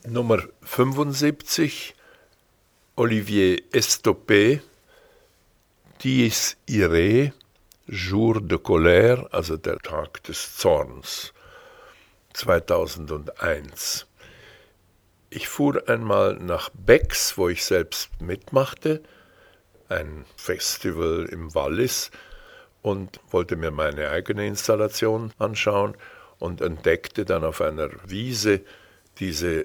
Nummer 75, Olivier Estopé, Dies Irae, Jour de Colère, also der Tag des Zorns, 2001. Ich fuhr einmal nach Bex, wo ich selbst mitmachte, ein Festival im Wallis, und wollte mir meine eigene Installation anschauen und entdeckte dann auf einer Wiese diese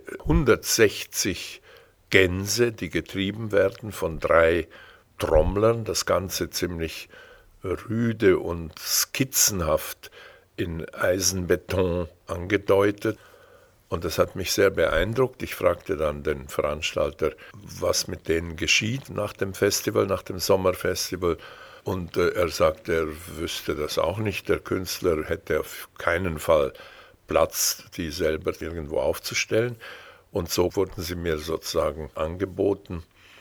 160 Gänse, die getrieben werden von 3 Trommlern, das Ganze ziemlich rüde und skizzenhaft in Eisenbeton angedeutet. Und das hat mich sehr beeindruckt. Ich fragte dann den Veranstalter, was mit denen geschieht nach dem Festival, nach dem Sommerfestival. Und er sagte, er wüsste das auch nicht. Der Künstler hätte auf keinen Fall Platz, die selber irgendwo aufzustellen. Und so wurden sie mir sozusagen angeboten.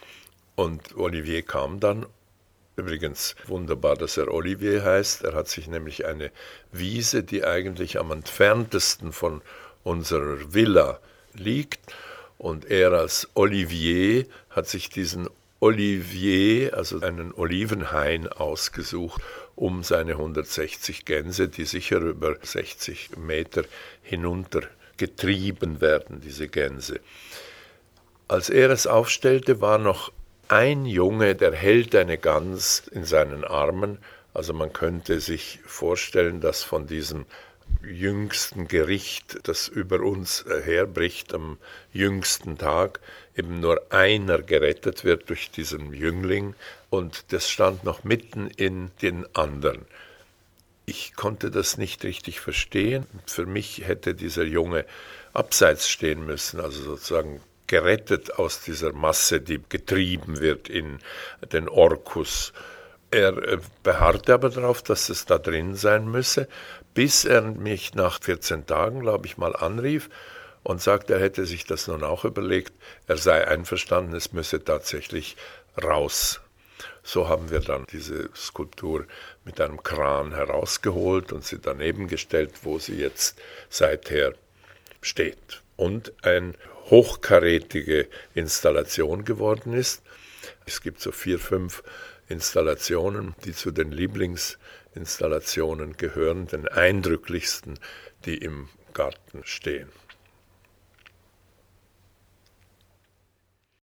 Und Olivier kam dann. Übrigens wunderbar, dass er Olivier heißt. Er hat sich nämlich eine Wiese, die eigentlich am entferntesten von unserer Villa liegt. Und er als Olivier hat sich diesen Olivier, also einen Olivenhain, ausgesucht, um seine 160 Gänse, die sicher über 60 Meter hinunter getrieben werden, diese Gänse. Als er es aufstellte, war noch ein Junge, der hält eine Gans in seinen Armen. Also man könnte sich vorstellen, dass von diesem jüngsten Gericht, das über uns herbricht am jüngsten Tag, eben nur einer gerettet wird durch diesen Jüngling, und das stand noch mitten in den anderen. Ich konnte das nicht richtig verstehen. Für mich hätte dieser Junge abseits stehen müssen, also sozusagen gerettet aus dieser Masse, die getrieben wird in den Orkus. Er beharrte aber darauf, dass es da drin sein müsse, bis er mich nach 14 Tagen, glaube ich, mal anrief und sagte, er hätte sich das nun auch überlegt, er sei einverstanden, es müsse tatsächlich raus. So haben wir dann diese Skulptur mit einem Kran herausgeholt und sie daneben gestellt, wo sie jetzt seither steht. Und eine hochkarätige Installation geworden ist. Es gibt so 4, 5 Installationen, die zu den Lieblingsinstallationen gehören, den eindrücklichsten, die im Garten stehen.